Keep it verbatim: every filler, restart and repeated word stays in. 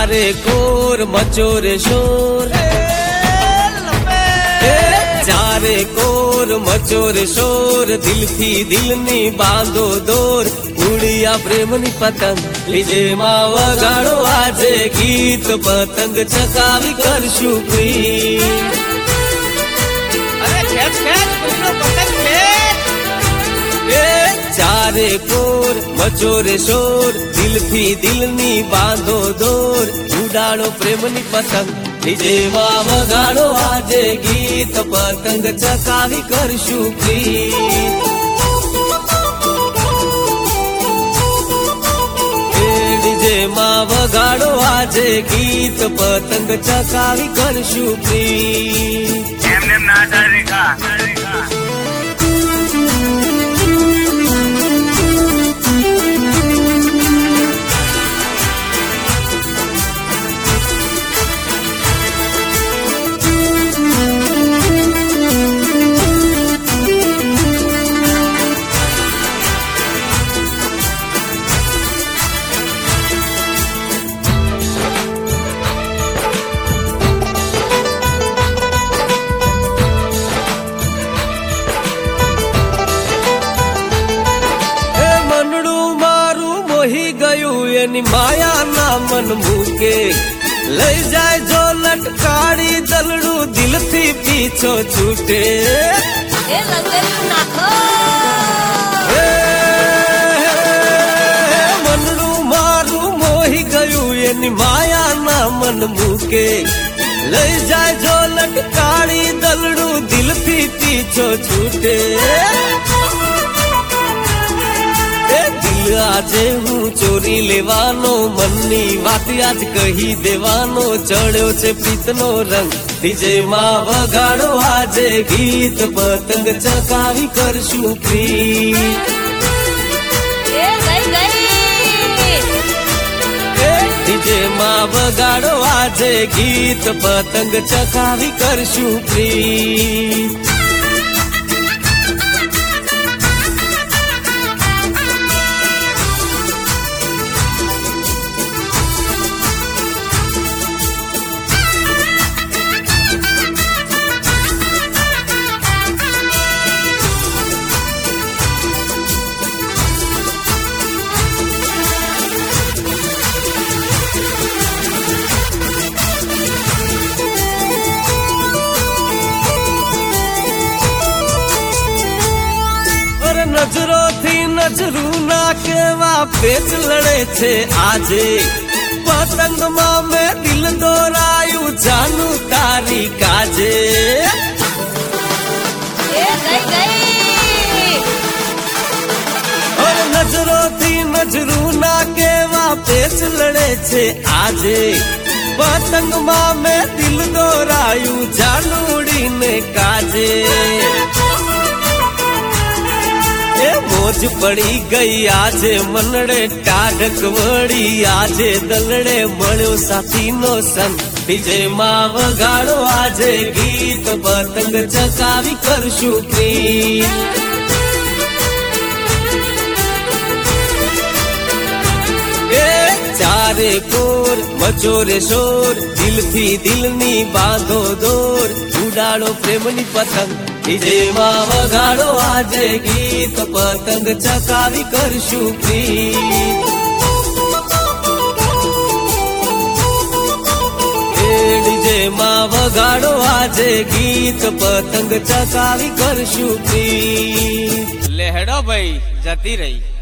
चारे कोर मचोरे शोर, चारे कोर मचोरे शोर, दिल थी दिल नी बांधो दोर, उड़िया प्रेम नी पतंग लीजे मां वगाड़ो आजे गीत, पतंग चकावी करशु प्रीत। अरे खेच खेच पतंग खेच। चारे कोर मचोरे शोर, दिल थी दिल नी बांधो दोर, उड़ाड़ो प्रेम नी पतंग लीजे मां वगाड़ो आजे गीत, पतंग चकावी करशु प्रीत। लीजे मां वगाड़ो आजे गीत, पतंग चकावी करशु प्रीत। एमने ना डरेगा। एनी माया ना मन मूके, लई जाए जो लटकाड़ी दलड़ू, दिल थी पीछो छूटे। ए लंगरियो नाखो मनड़ू मारू मोही गयू, एनी माया ना मन मूके, लई जाए जो लटकाड़ी दलड़ू, दिल थी पीछो छूटे। આજે હું ચોરી લેવાનો, મનની વાત આજ કહી દેવાનો, ચડ્યો છે પ્રીતનો રંગ ડીજે માં વગાડો આજે ગીત, પતંગ ચકાવી કરશું પ્રીત। એ ગઈ ગઈ ડીજે માં વગાડો આજે ગીત, પતંગ ચકાવી કરશું પ્રીત। नजरो थी नजरू ना केवा पेच लड़े छे आजे, पतंग मां में दिल दोरायू जानू तारी काजे। ए गई गई और नजरो थी नजरू ना केवा पेच लड़े छे आजे, पतंग मां में दिल दोरायू जानूड़ी ने काजे। मोज पड़ी गई आजे मनड़े टाढक वड़ी, आजे दलड़े मळ्यो साथी नो संग ડીજે માં વગાડો आजे गीत, पतंग चकावी करशु प्रीत। चारे कोर मचोरे शोर, दिल थी दिल नी बांधो दोर, उड़ाड़ो प्रेम नी पतंग ડીજે માં વગાડો આજે ગીત, પતંગ ચકાવી કરશું પ્રીત। ડીજે માં વગાડો આજે ગીત, પતંગ ચકાવી કરશું પ્રીત। લેહડો ભાઈ જતી રહી।